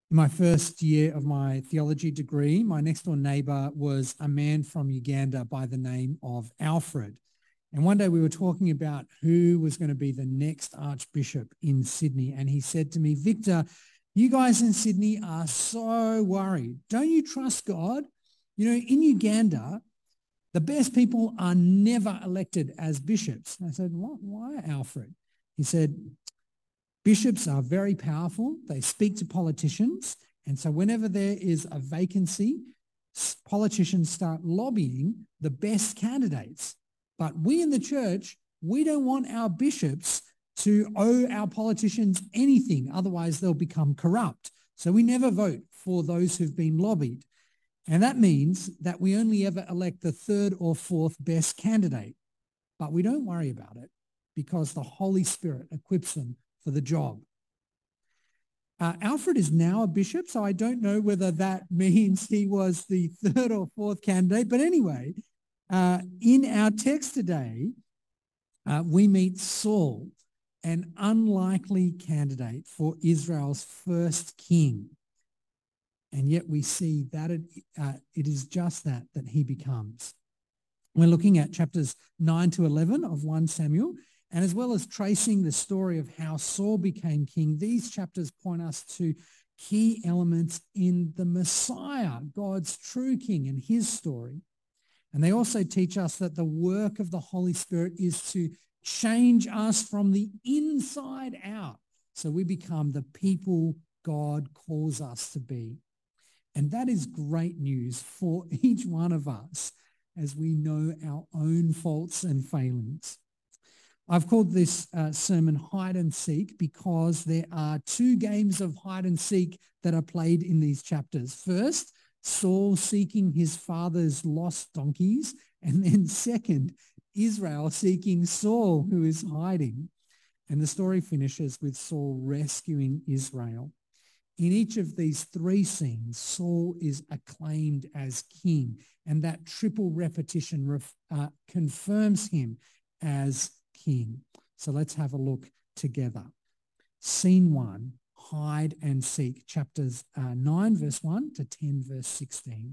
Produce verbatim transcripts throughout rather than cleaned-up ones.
In my first year of my theology degree, my next door neighbour was a man from Uganda by the name of Alfred. And one day we were talking about who was going to be the next Archbishop in Sydney. And he said to me, Victor, you guys in Sydney are so worried. Don't you trust God? You know, in Uganda, the best people are never elected as bishops. And I said, what? Why, Alfred? He said, bishops are very powerful. They speak to politicians. And so whenever there is a vacancy, politicians start lobbying the best candidates. But we in the church, we don't want our bishops to owe our politicians anything. Otherwise, they'll become corrupt. So we never vote for those who've been lobbied. And that means that we only ever elect the third or fourth best candidate. But we don't worry about it because the Holy Spirit equips them for the job. Uh, Alfred is now a bishop, so I don't know whether that means he was the third or fourth candidate. But anyway, uh, in our text today, uh, we meet Saul, an unlikely candidate for Israel's first king. And yet we see that it, uh, it is just that that he becomes. We're looking at chapters nine to eleven of First Samuel, and as well as tracing the story of how Saul became king, these chapters point us to key elements in the Messiah, God's true king, and his story. And they also teach us that the work of the Holy Spirit is to change us from the inside out so we become the people God calls us to be. And that is great news for each one of us as we know our own faults and failings. I've called this uh, sermon Hide and Seek because there are two games of hide and seek that are played in these chapters. First, Saul seeking his father's lost donkeys, and then second, Israel seeking Saul, who is hiding. And the story finishes with Saul rescuing Israel. In each of these three scenes, Saul is acclaimed as king, and that triple repetition ref, uh, confirms him as king. So let's have a look together. Scene one, hide and seek, chapters uh, nine, verse one to ten, verse sixteen.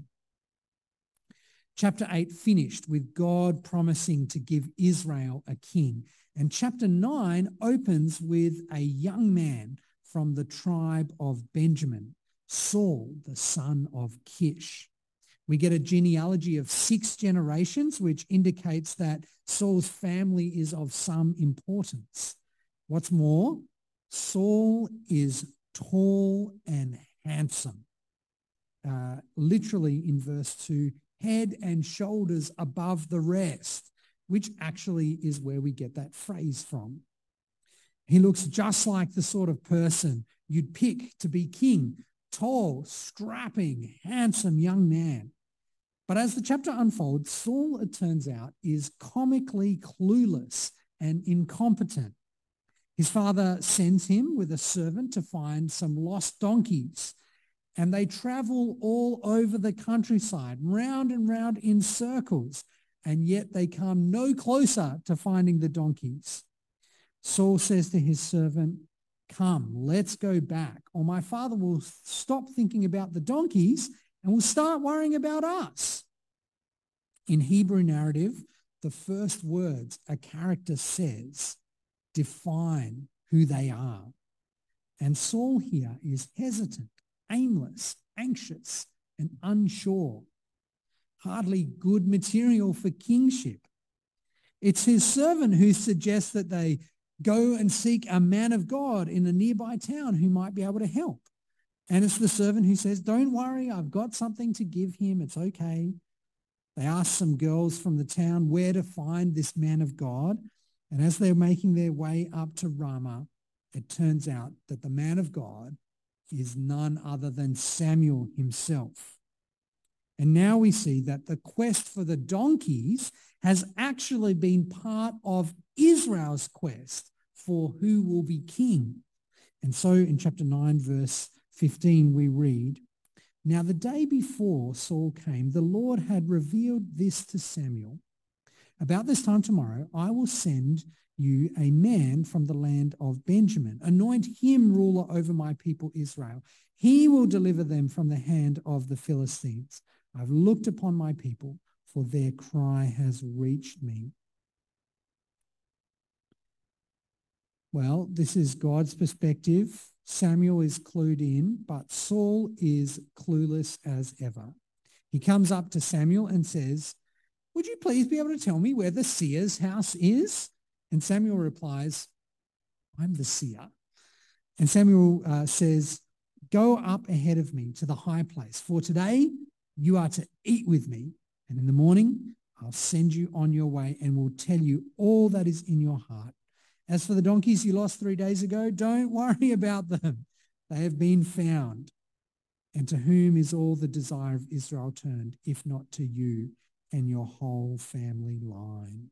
Chapter eight finished with God promising to give Israel a king. And chapter nine opens with a young man from the tribe of Benjamin, Saul, the son of Kish. We get a genealogy of six generations, which indicates that Saul's family is of some importance. What's more, Saul is tall and handsome. Uh, literally in verse two, head and shoulders above the rest, which actually is where we get that phrase from. He looks just like the sort of person you'd pick to be king, tall, strapping, handsome young man. But as the chapter unfolds, Saul, it turns out, is comically clueless and incompetent. His father sends him with a servant to find some lost donkeys, and they travel all over the countryside, round and round in circles, and yet they come no closer to finding the donkeys. Saul says to his servant, "Come, let's go back, or my father will stop thinking about the donkeys and will start worrying about us." In Hebrew narrative, the first words a character says define who they are. And Saul here is hesitant, aimless, anxious, and unsure. Hardly good material for kingship. It's his servant who suggests that they go and seek a man of God in a nearby town who might be able to help. And it's the servant who says, "Don't worry, I've got something to give him. It's okay." They ask some girls from the town where to find this man of God. And as they're making their way up to Ramah, it turns out that the man of God is none other than Samuel himself. And now we see that the quest for the donkeys has actually been part of Israel's quest for who will be king. And so in chapter nine, verse fifteen, we read, "Now the day before Saul came, the Lord had revealed this to Samuel. About this time tomorrow, I will send you a man from the land of Benjamin. Anoint him ruler over my people Israel. He will deliver them from the hand of the Philistines. I've looked upon my people, for their cry has reached me. Well, this is God's perspective. Samuel is clued in, but Saul is clueless as ever. He comes up to Samuel and says, "Would you please be able to tell me where the seer's house is?" And Samuel replies, "I'm the seer." And Samuel uh, says, "Go up ahead of me to the high place, for today you are to eat with me, and in the morning I'll send you on your way and will tell you all that is in your heart. As for the donkeys you lost three days ago, don't worry about them. They have been found. And to whom is all the desire of Israel turned, if not to you and your whole family line?"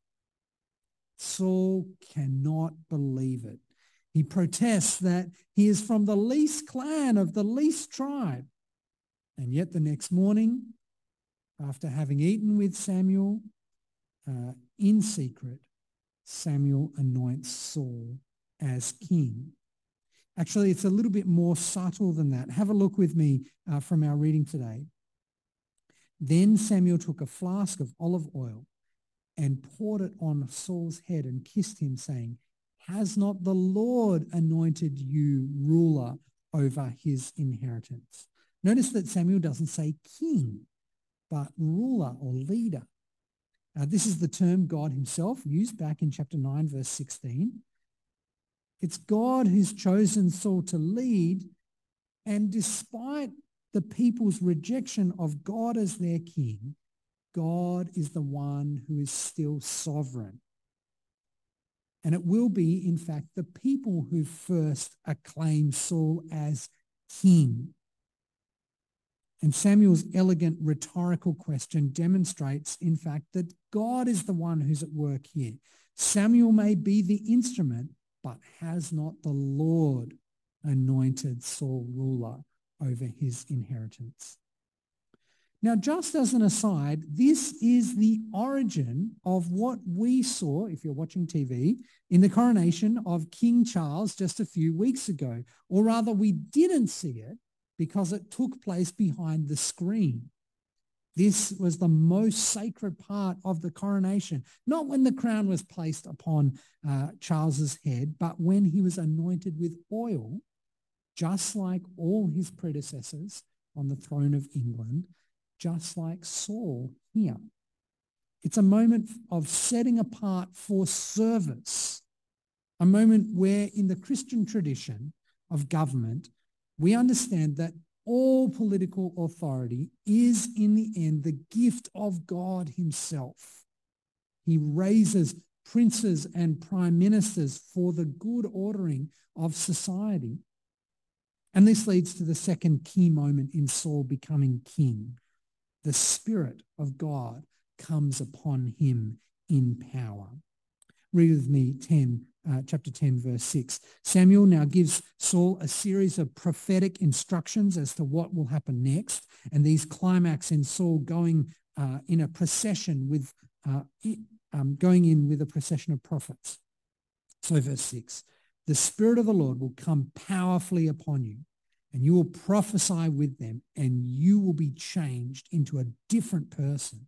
Saul cannot believe it. He protests that he is from the least clan of the least tribe. And yet the next morning, after having eaten with Samuel uh, in secret, Samuel anoints Saul as king. Actually, it's a little bit more subtle than that. Have a look with me uh, from our reading today. Then Samuel took a flask of olive oil and poured it on Saul's head and kissed him, saying, "Has not the Lord anointed you ruler over his inheritance?" Notice that Samuel doesn't say king, but ruler or leader. Uh, this is the term God himself used back in chapter nine, verse sixteen. It's God who's chosen Saul to lead, and despite the people's rejection of God as their king, God is the one who is still sovereign. And it will be, in fact, the people who first acclaim Saul as king. And Samuel's elegant rhetorical question demonstrates, in fact, that God is the one who's at work here. Samuel may be the instrument, but has not the Lord anointed Saul ruler over his inheritance? Now, just as an aside, this is the origin of what we saw, if you're watching T V, in the coronation of King Charles just a few weeks ago. Or rather, we didn't see it because it took place behind the screen. This was the most sacred part of the coronation, not when the crown was placed upon uh, Charles's head, but when he was anointed with oil, just like all his predecessors on the throne of England, just like Saul here. It's a moment of setting apart for service, a moment where in the Christian tradition of government, we understand that all political authority is in the end the gift of God himself. He raises princes and prime ministers for the good ordering of society. And this leads to the second key moment in Saul becoming king. The Spirit of God comes upon him in power. Read with me ten, uh, chapter ten, verse six. Samuel now gives Saul a series of prophetic instructions as to what will happen next, and these climax in Saul going uh, in a procession with, uh, um, going in with a procession of prophets. So verse six, the Spirit of the Lord will come powerfully upon you, and you will prophesy with them, and you will be changed into a different person.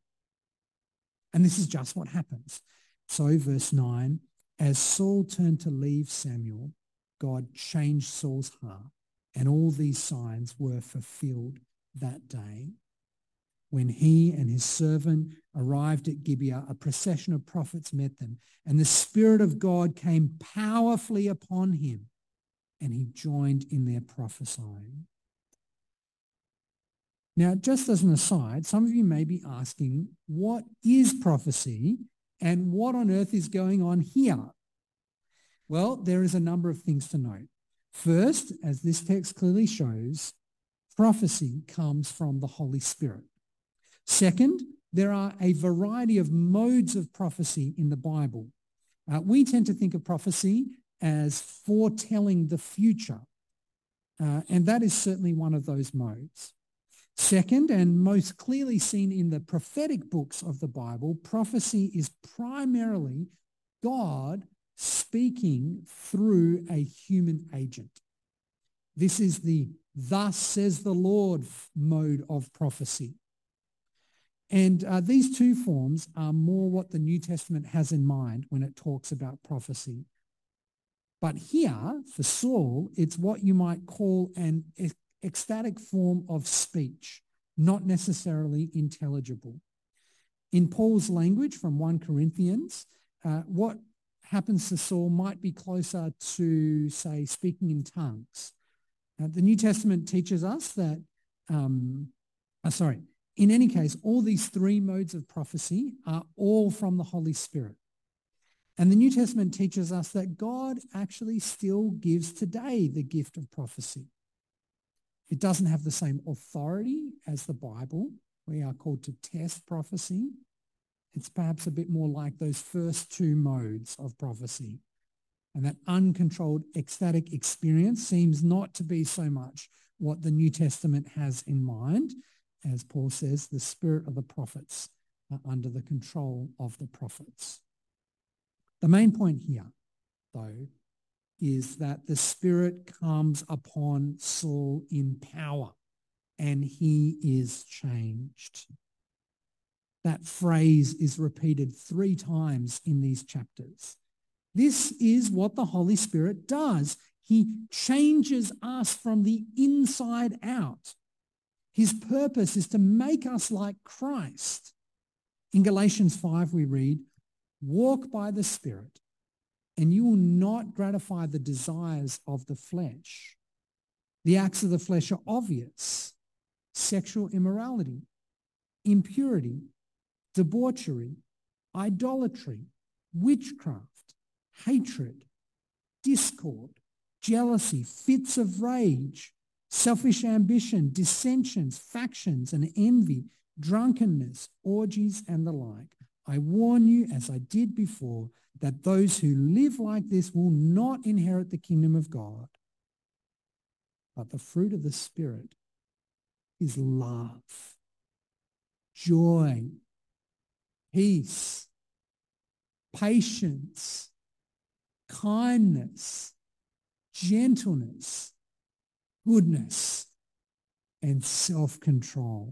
And this is just what happens. So verse nine, as Saul turned to leave Samuel, God changed Saul's heart, and all these signs were fulfilled that day. When he and his servant arrived at Gibeah, a procession of prophets met them, and the Spirit of God came powerfully upon him, and he joined in their prophesying. Now, just as an aside, some of you may be asking, what is prophecy and what on earth is going on here? Well, there is a number of things to note. First, as this text clearly shows, prophecy comes from the Holy Spirit. Second, there are a variety of modes of prophecy in the Bible. Uh, we tend to think of prophecy as foretelling the future, uh, and that is certainly one of those modes. Second, and most clearly seen in the prophetic books of the Bible, prophecy is primarily God speaking through a human agent. This is the "thus says the Lord" mode of prophecy. And uh, these two forms are more what the New Testament has in mind when it talks about prophecy. But here, for Saul, it's what you might call an ecstatic form of speech, not necessarily intelligible. In Paul's language from First Corinthians, uh, what happens to Saul might be closer to, say, speaking in tongues. Uh, the New Testament teaches us that, um, uh, sorry, in any case, all these three modes of prophecy are all from the Holy Spirit. And the New Testament teaches us that God actually still gives today the gift of prophecy. It doesn't have the same authority as the Bible. We are called to test prophecy. It's perhaps a bit more like those first two modes of prophecy. And that uncontrolled ecstatic experience seems not to be so much what the New Testament has in mind. As Paul says, the spirit of the prophets are under the control of the prophets. The main point here, though, is that the Spirit comes upon Saul in power and he is changed. That phrase is repeated three times in these chapters. This is what the Holy Spirit does. He changes us from the inside out. His purpose is to make us like Christ. In Galatians five we read, "Walk by the Spirit, and you will not gratify the desires of the flesh." The acts of the flesh are obvious: sexual immorality, impurity, debauchery, idolatry, witchcraft, hatred, discord, jealousy, fits of rage, selfish ambition, dissensions, factions, and envy, drunkenness, orgies, and the like. I warn you, as I did before, that those who live like this will not inherit the kingdom of God. But the fruit of the Spirit is love, joy, peace, patience, kindness, gentleness, goodness, and self-control.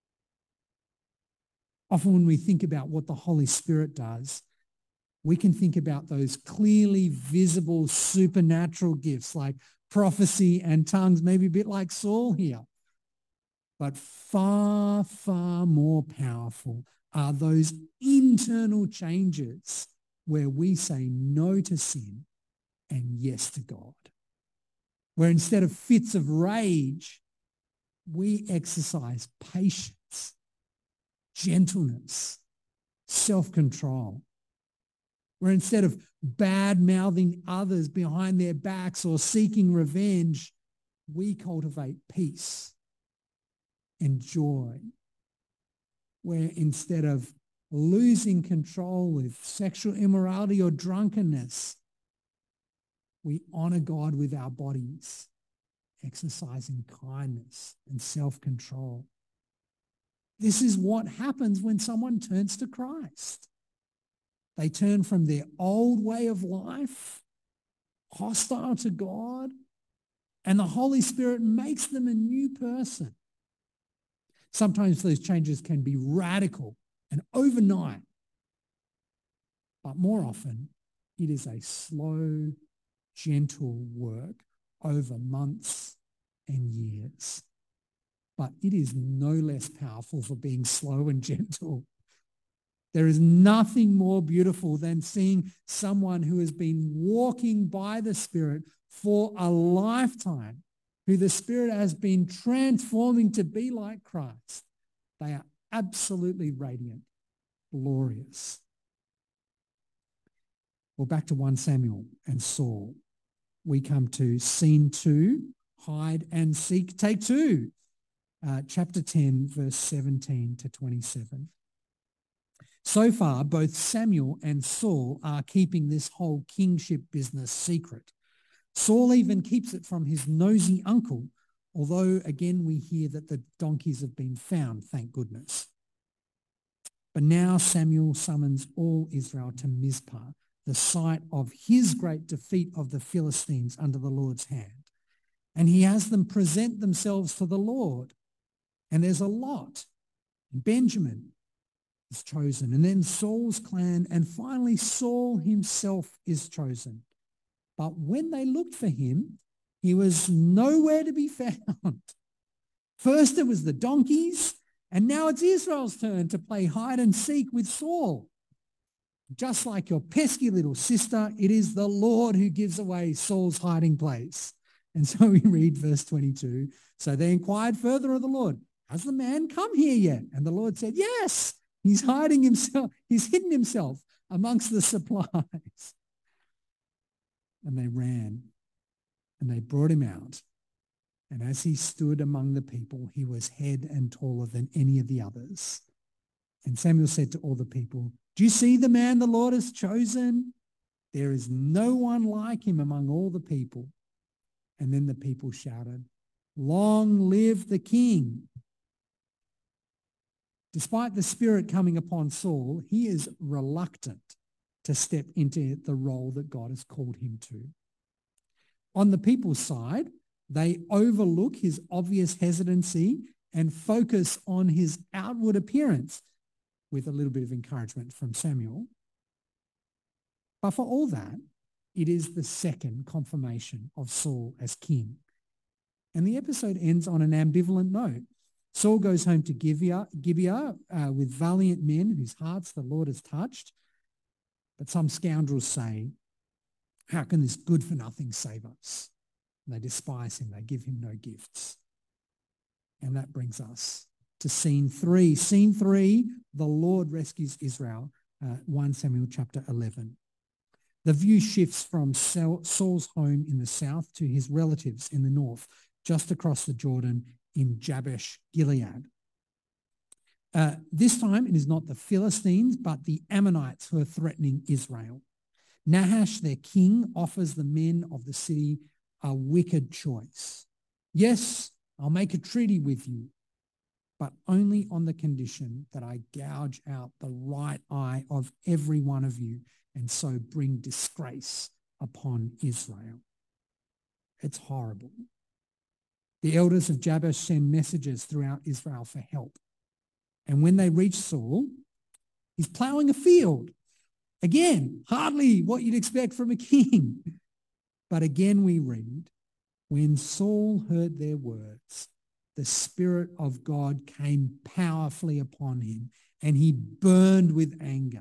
Often when we think about what the Holy Spirit does, we can think about those clearly visible supernatural gifts like prophecy and tongues, maybe a bit like Saul here. But far, far more powerful are those internal changes where we say no to sin and yes to God. Where instead of fits of rage, we exercise patience, gentleness, self-control. Where instead of bad-mouthing others behind their backs or seeking revenge, we cultivate peace and joy. Where instead of losing control with sexual immorality or drunkenness, we honor God with our bodies, exercising kindness and self-control. This is what happens when someone turns to Christ. They turn from their old way of life, hostile to God, and the Holy Spirit makes them a new person. Sometimes those changes can be radical and overnight, but more often it is a slow, gentle work over months and years. But it is no less powerful for being slow and gentle. There is nothing more beautiful than seeing someone who has been walking by the Spirit for a lifetime, who the Spirit has been transforming to be like Christ. They are absolutely radiant, glorious. Well, back to First Samuel and Saul. We come to scene two, hide and seek, take two, uh, chapter ten, verse seventeen to twenty-seven. So far, both Samuel and Saul are keeping this whole kingship business secret. Saul even keeps it from his nosy uncle, although again we hear that the donkeys have been found, thank goodness. But now Samuel summons all Israel to Mizpah, the sight of his great defeat of the Philistines under the Lord's hand. And he has them present themselves for the Lord. And there's a lot. Benjamin is chosen, and then Saul's clan, and finally Saul himself is chosen. But when they looked for him, he was nowhere to be found. First it was the donkeys, and now it's Israel's turn to play hide and seek with Saul. Just like your pesky little sister, it is the Lord who gives away Saul's hiding place. And so we read verse twenty-two. So they inquired further of the Lord, has the man come here yet? And the Lord said, yes, he's hiding himself. He's hidden himself amongst the supplies. And they ran and they brought him out. And as he stood among the people, he was head and taller than any of the others. And Samuel said to all the people, do you see the man the Lord has chosen? There is no one like him among all the people. And then the people shouted, long live the king. Despite the Spirit coming upon Saul, he is reluctant to step into the role that God has called him to. On the people's side, they overlook his obvious hesitancy and focus on his outward appearance, with a little bit of encouragement from Samuel. But for all that, it is the second confirmation of Saul as king. And the episode ends on an ambivalent note. Saul goes home to Gibeah, Gibeah uh, with valiant men whose hearts the Lord has touched. But some scoundrels say, how can this good-for-nothing save us? And they despise him. They give him no gifts. And that brings us to scene three. Scene three, the Lord rescues Israel, uh, First Samuel chapter eleven. The view shifts from Saul's home in the south to his relatives in the north, just across the Jordan in Jabesh Gilead. Uh, this time it is not the Philistines, but the Ammonites who are threatening Israel. Nahash, their king, offers the men of the city a wicked choice. Yes, I'll make a treaty with you, but only on the condition that I gouge out the right eye of every one of you and so bring disgrace upon Israel. It's horrible. The elders of Jabesh send messages throughout Israel for help. And when they reach Saul, he's plowing a field. Again, hardly what you'd expect from a king. But again we read, when Saul heard their words, the Spirit of God came powerfully upon him, and he burned with anger.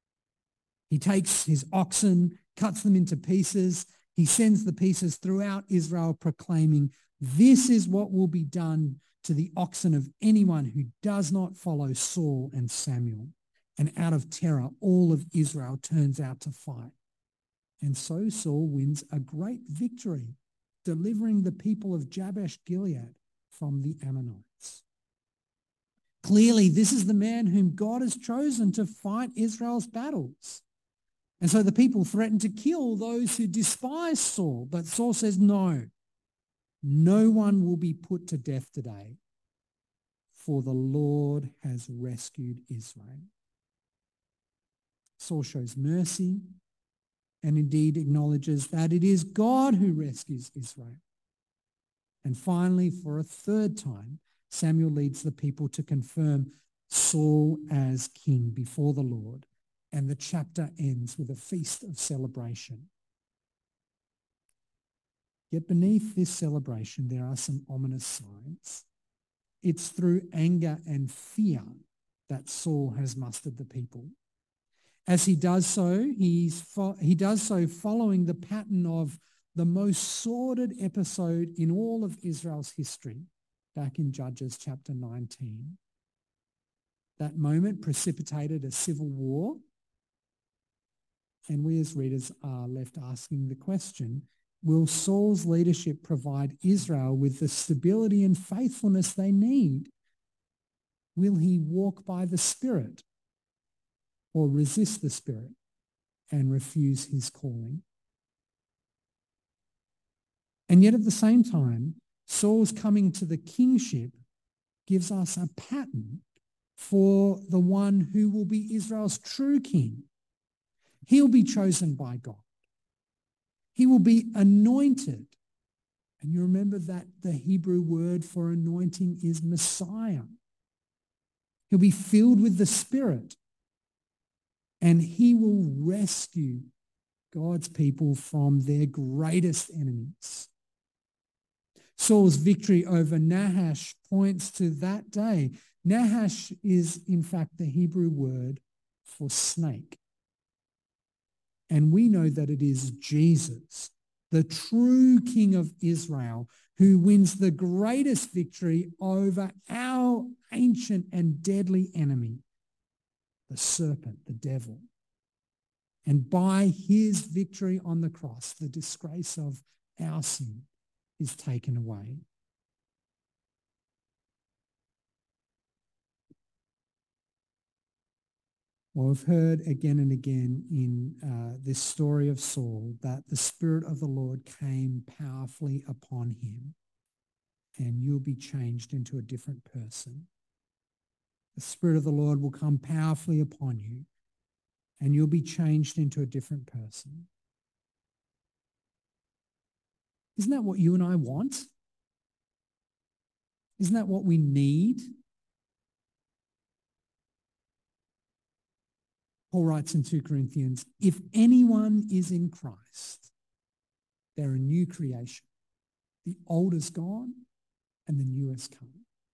He takes his oxen, cuts them into pieces. He sends the pieces throughout Israel, proclaiming, this is what will be done to the oxen of anyone who does not follow Saul and Samuel. And out of terror, all of Israel turns out to fight. And so Saul wins a great victory, delivering the people of Jabesh Gilead from the Ammonites. Clearly, this is the man whom God has chosen to fight Israel's battles. And so the people threaten to kill those who despise Saul. But Saul says, no, no one will be put to death today, for the Lord has rescued Israel. Saul shows mercy and indeed acknowledges that it is God who rescues Israel. And finally, for a third time, Samuel leads the people to confirm Saul as king before the Lord. And the chapter ends with a feast of celebration. Yet beneath this celebration, there are some ominous signs. It's through anger and fear that Saul has mustered the people. As he does so, he's fo- he does so following the pattern of the most sordid episode in all of Israel's history, back in Judges chapter nineteen. That moment precipitated a civil war, and we as readers are left asking the question, will Saul's leadership provide Israel with the stability and faithfulness they need? Will he walk by the Spirit or resist the Spirit and refuse his calling? And yet at the same time, Saul's coming to the kingship gives us a pattern for the one who will be Israel's true king. He'll be chosen by God. He will be anointed. And you remember that the Hebrew word for anointing is Messiah. He'll be filled with the Spirit. And he will rescue God's people from their greatest enemies. Saul's victory over Nahash points to that day. Nahash is, in fact, the Hebrew word for snake. And we know that it is Jesus, the true King of Israel, who wins the greatest victory over our ancient and deadly enemy, the serpent, the devil. And by his victory on the cross, the disgrace of our sin is taken away. Well, we've heard again and again in uh, this story of Saul that the Spirit of the Lord came powerfully upon him, and you'll be changed into a different person. The Spirit of the Lord will come powerfully upon you, and you'll be changed into a different person. Isn't that what you and I want? Isn't that what we need? Paul writes in Second Corinthians, if anyone is in Christ, they're a new creation. The old is gone and the new has come.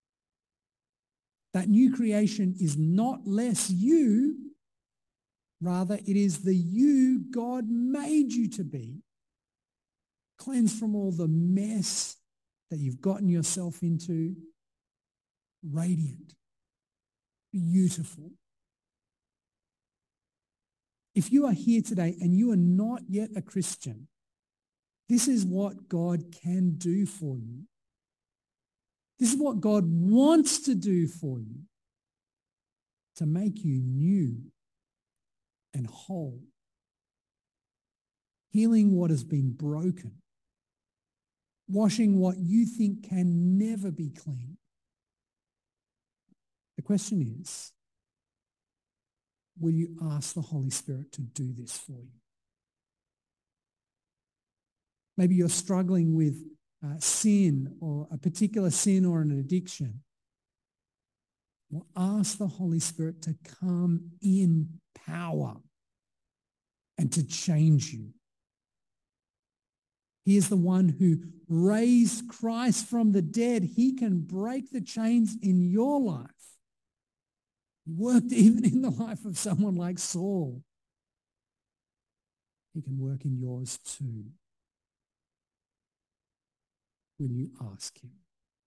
That new creation is not less you, rather it is the you God made you to be. Cleansed from all the mess that you've gotten yourself into. Radiant. Beautiful. If you are here today and you are not yet a Christian, this is what God can do for you. This is what God wants to do for you, to make you new and whole, healing what has been broken, washing what you think can never be clean. The question is, will you ask the Holy Spirit to do this for you? Maybe you're struggling with uh, sin or a particular sin or an addiction. Well, ask the Holy Spirit to come in power and to change you. He is the one who raised Christ from the dead. He can break the chains in your life. He worked even in the life of someone like Saul. He can work in yours too. Will you ask him?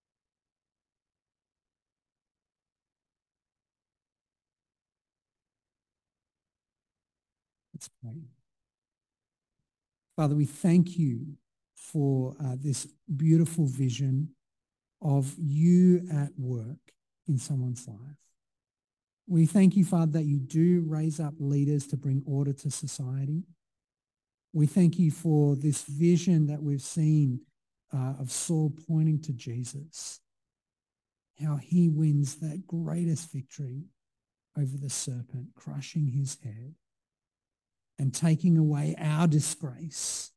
Let's pray. Father, we thank you for uh, this beautiful vision of you at work in someone's life. We thank you, Father, that you do raise up leaders to bring order to society. We thank you for this vision that we've seen uh, of Saul pointing to Jesus, how he wins that greatest victory over the serpent, crushing his head and taking away our disgrace.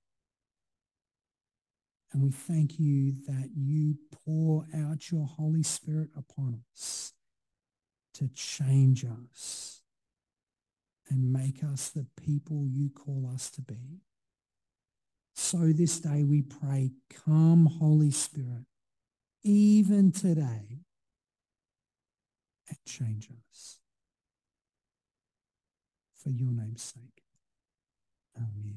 And we thank you that you pour out your Holy Spirit upon us to change us and make us the people you call us to be. So this day we pray, come Holy Spirit, even today, and change us. For your name's sake. Amen.